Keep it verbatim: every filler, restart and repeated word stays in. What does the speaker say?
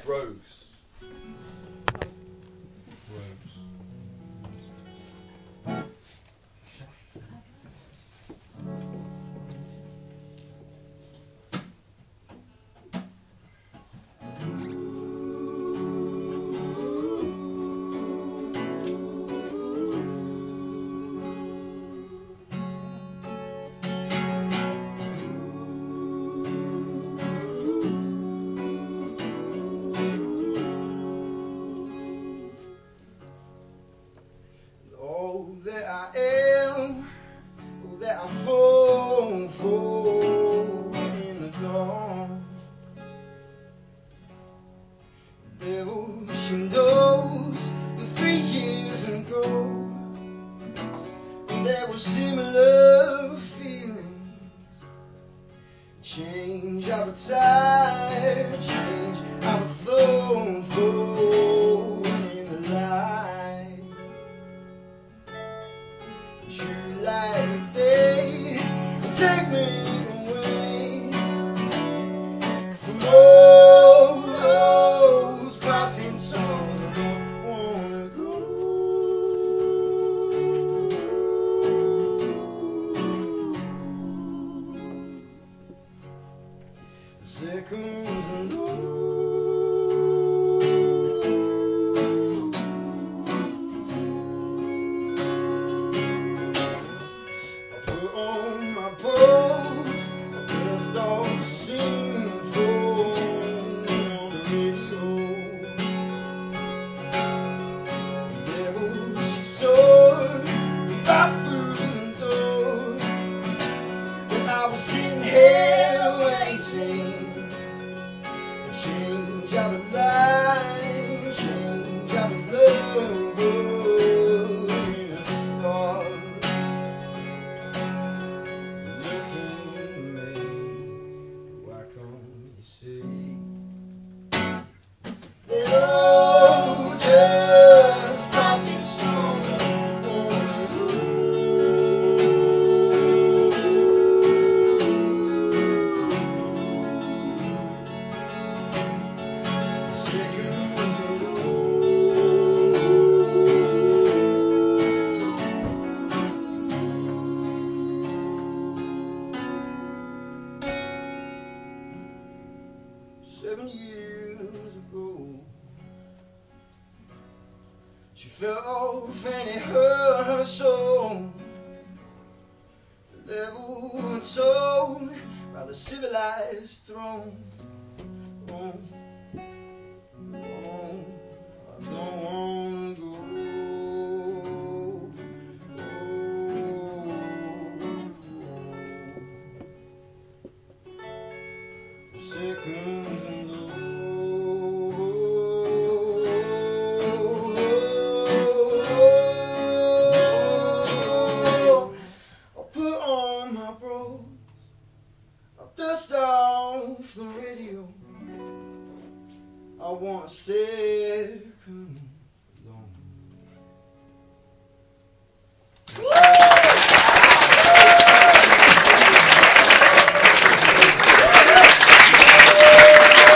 Rose. Rose. Oh, that I am, oh, that I fall, fall in the dark. Devil, she knows that three years ago there were similar feelings. Change all the time, change all the phone, phone in the light. True light day, take me away from all those passing songs. I don't wanna go. The seconds alone. Sitting here waiting. Change of the light, change of the love in a star. Looking at me, why can't you see that all just passing songs? Seven years ago, she fell off and it hurt her soul. The level and soul by the civilized throne. Oh, oh, I don't wanna go. Oh, seconds and dust off the radio. I want to sit